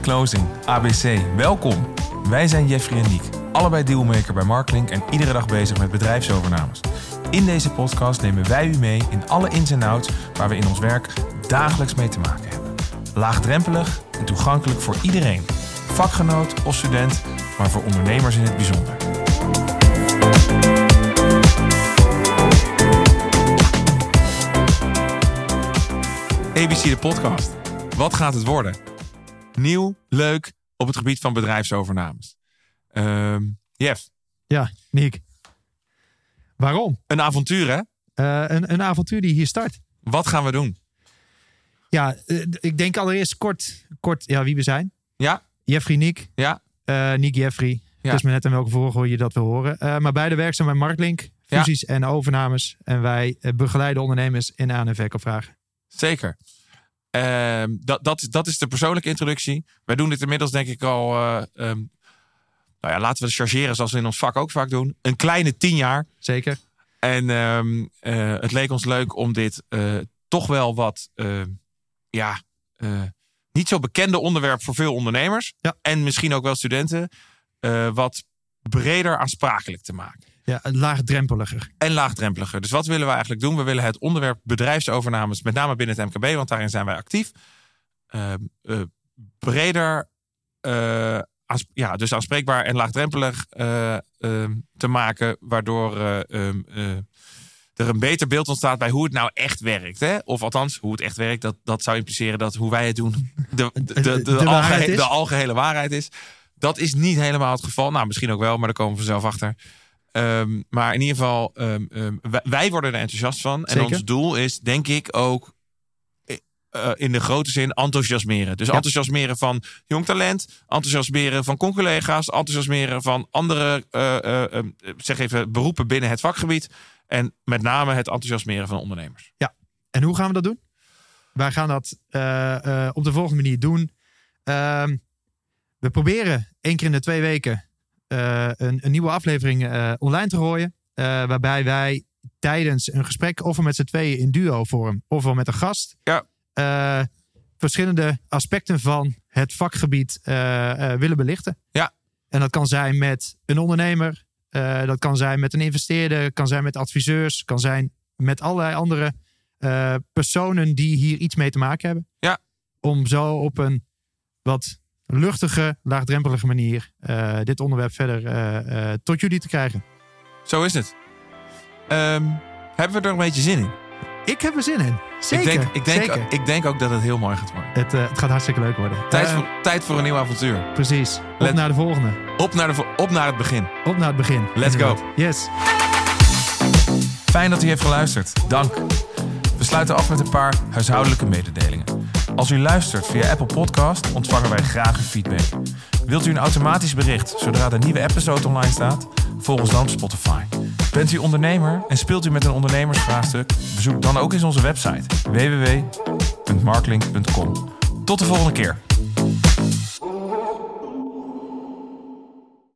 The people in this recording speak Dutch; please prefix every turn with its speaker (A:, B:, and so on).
A: Closing, ABC, welkom. Wij zijn Jeffrey en Niek, allebei dealmaker bij Marklink en iedere dag bezig met bedrijfsovernames. In deze podcast nemen wij u mee in alle ins en outs waar we in ons werk dagelijks mee te maken hebben. Laagdrempelig en toegankelijk voor iedereen. Vakgenoot of student, maar voor ondernemers in het bijzonder. ABC de podcast. Wat gaat het worden? Nieuw, leuk, op het gebied van bedrijfsovernames. Jeff.
B: Ja, Niek. Waarom?
A: Een avontuur, hè?
B: Een avontuur die hier start.
A: Wat gaan we doen?
B: Ja, ik denk allereerst kort wie we zijn.
A: Ja.
B: Jeffrey, Niek.
A: Ja.
B: Niek, Jeffrey.
A: Ja.
B: Het is maar net in welke volgorde je dat wil horen. Maar beide werkzaam bij Marklink. Fusies en overnames. En wij begeleiden ondernemers in aan- en verkoopvragen.
A: Zeker. Dat is de persoonlijke introductie. Wij doen dit inmiddels denk ik al... laten we het chargeren zoals we in ons vak ook vaak doen. Een kleine 10 jaar.
B: Zeker.
A: En het leek ons leuk om dit toch wel wat... niet zo bekende onderwerp voor veel ondernemers.
B: Ja.
A: En misschien ook wel studenten. Wat breder aansprakelijk te maken.
B: Ja, laagdrempeliger.
A: En laagdrempeliger. Dus wat willen we eigenlijk doen? We willen het onderwerp bedrijfsovernames, met name binnen het MKB, want daarin zijn wij actief, breder, dus aanspreekbaar en laagdrempelig te maken, waardoor er een beter beeld ontstaat bij hoe het nou echt werkt. Hè? Of althans, hoe het echt werkt, dat zou impliceren dat hoe wij het doen de algehele waarheid is. Dat is niet helemaal het geval. Nou, misschien ook wel, maar daar komen we vanzelf achter. Maar in ieder geval, wij worden er enthousiast van. En
B: Zeker.
A: ons doel is, denk ik, ook in de grote zin enthousiasmeren. Dus enthousiasmeren van jong talent, enthousiasmeren van conculega's, enthousiasmeren van andere beroepen binnen het vakgebied. En met name het enthousiasmeren van ondernemers.
B: Ja, en hoe gaan we dat doen? Wij gaan dat op de volgende manier doen. We proberen 1 keer in de 2 weken een nieuwe aflevering online te gooien. Waarbij wij tijdens een gesprek, ofwel met z'n tweeën in duo-vorm, ofwel met een gast, verschillende aspecten van het vakgebied willen belichten. Ja. En dat kan zijn met een ondernemer, dat kan zijn met een investeerder, kan zijn met adviseurs, kan zijn met allerlei andere personen die hier iets mee te maken hebben. Ja. Om zo op een wat luchtige, laagdrempelige manier dit onderwerp verder tot jullie te krijgen.
A: Zo is het. Hebben we er een beetje zin in?
B: Ik heb er zin in. Zeker.
A: Ik denk ook dat het heel mooi gaat worden.
B: Het gaat hartstikke leuk worden.
A: Tijd voor een nieuw avontuur.
B: Precies. Naar de volgende.
A: Op naar het begin.
B: Op naar het begin.
A: Let's go.
B: Yes.
A: Fijn dat u heeft geluisterd. Dank. We sluiten af met een paar huishoudelijke mededelingen. Als u luistert via Apple Podcast, ontvangen wij graag uw feedback. Wilt u een automatisch bericht zodra de nieuwe episode online staat? Volg ons dan op Spotify. Bent u ondernemer en speelt u met een ondernemersvraagstuk? Bezoek dan ook eens onze website www.marklink.com. Tot de volgende keer.